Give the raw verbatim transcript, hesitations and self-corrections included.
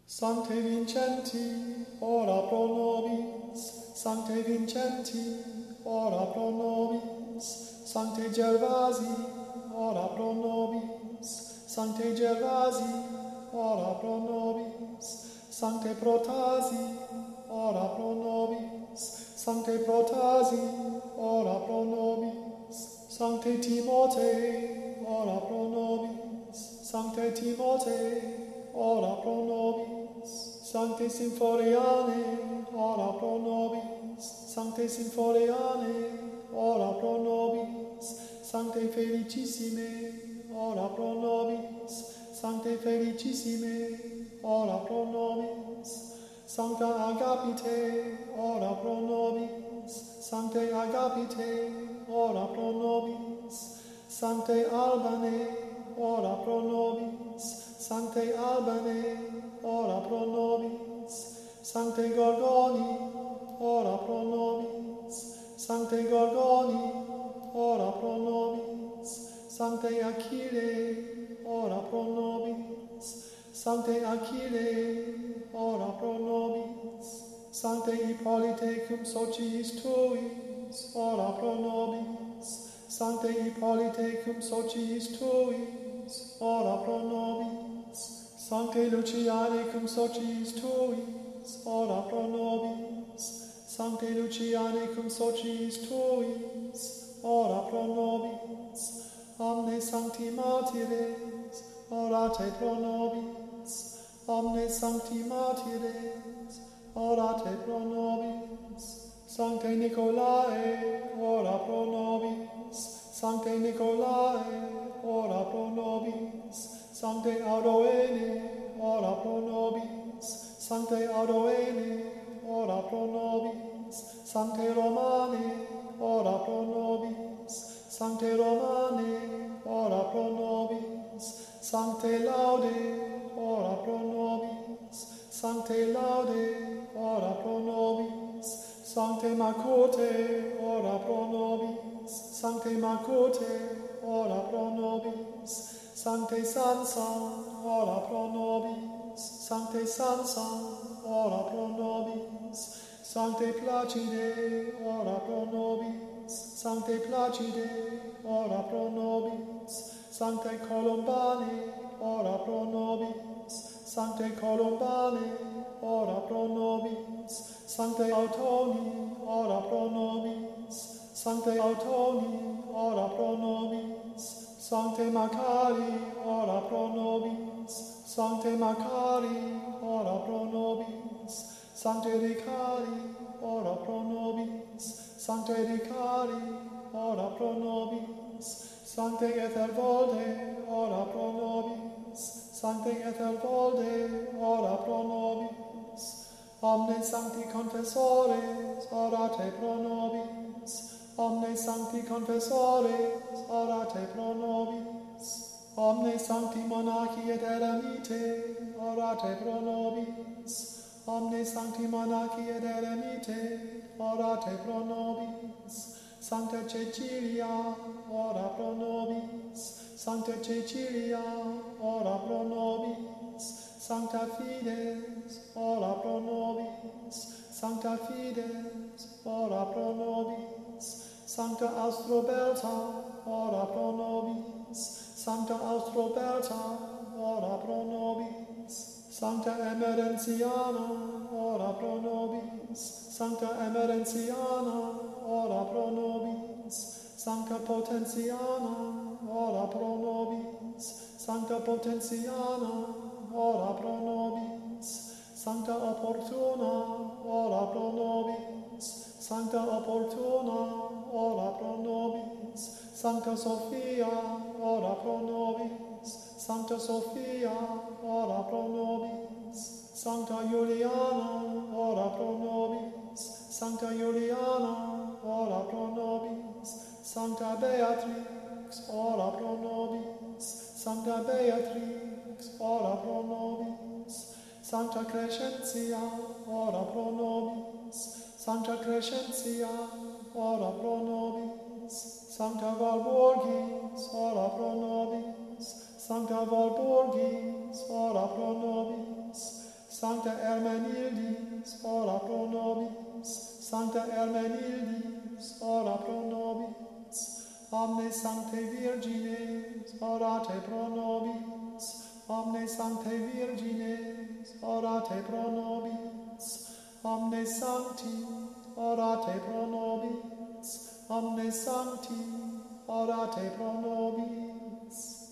Sancte Vincenti, ora pro nobis. Sancte Vincenti, ora pro nobis. Sancte Gervasi, ora pro nobis. Sancte Gervasi, ora pro nobis. Sancte Protasi, ora pro nobis. Sancte Protasi, ora pro nobis. Sancte Timotei, ora pro nobis. Sancte Timotei, ora pro nobis. Sancte Symphoriane, ora pro nobis. Sancte Symphoriane, ora pro nobis. Sancte Felicissime, ora pro nobis. Sancte Felicissime, ora pro nobis. Sancta Agapite, ora pro nobis. Sancte Agapite, ora pro nobis. Sancte Albane, ora pro nobis. Sancte Albane, ora pro nobis. Sancte Gorgoni, ora pro nobis. Sancte Gorgoni, ora pro nobis. Sancte Achille, ora pro nobis. Sancte Achille, ora pro nobis. Sancte Hippolyte cum sociis tuis, ora pro nobis. Sancte Hippolyte cum sociis tuis, ora pro nobis. Sancte Luciane cum sociis tuis, ora pro nobis. Sancte Luciane cum sociis tuis, ora pro nobis. Omne sancti martires, orate pro nobis. Omne sancti martires, orate pro nobis. Sancte Nicolae, ora pro nobis. Sancte Nicolae, ora pro nobis. Sancte Audoene, ora pro nobis. Sancte Audoene, ora pro nobis. Sancte Romane, ora pro nobis. Sancte Romane, ora pro nobis. Sancte Laude, ora pro nobis. Sancte Laude, ora pro nobis. Sancte Macote, ora pro nobis. Sancte Macote, ora pro nobis. Sancte Sansa, ora pro nobis. Sancte Sansa, ora pro nobis. Sancte Placide, ora pro nobis. Sancte Placide, ora pro nobis. Sancte Columbane, ora pro nobis. Sancte Columbane, ora pro nobis. Sancte Autoni, ora pro nobis. Sancte Autoni, ora pro nobis. Sancte Macari, ora pro nobis. Sancte Macari, ora pro nobis. Sancte Ricari, ora pro nobis. Sancte Ricari, ora pro nobis. Sancte Ethelvolde, ora pro nobis. Sancte Ethelvolde, ora pro nobis. Omne sancti confessores, orate pro nobis. Omne sancti confessores, orate pro nobis. Omne sancti monachi et eremite, orate pro nobis. Omne sancti monachi et eremite, orate pro nobis. Sancta Cecilia, ora pro nobis. Sancta Cecilia, ora pro nobis. Sancta Fides, ora pro nobis. Sancta Fides, ora pro nobis. Sancta Astrobelta, ora pro nobis. Sancta Astrobelta, ora pro nobis. Sancta Emerenziana, ora pro nobis. Sancta Emerenziana, ora pro nobis. Sancta Potentiana, ora pro nobis. Sancta Potentiana, ora pro nobis. Sancta Opportuna, ora pro nobis. Sancta Opportuna, ora pro nobis. Sancta Sophia, ora pro nobis. Sancta Sophia, ora pro nobis. Sancta Juliana, ora pro nobis. Sancta Juliana, ora pro nobis. Sancta Beatrix, ora pro nobis. Sancta Beatrix, ora pro nobis. Sancta Crescentia, ora pro nobis. Sancta Crescentia, ora pro nobis. Sancta Walburgis, ora pro nobis. Sancta Walburgis, ora pro nobis. Sancta Hermenildis, ora pro nobis. Sancta Hermenildis, ora pro nobis. Omnes Sanctae Virgines, orate pro nobis. Omnes Sanctae Virgines, orate pro nobis. Omnes Sancti, orate pro nobis. Omnes Sancti, orate pro nobis.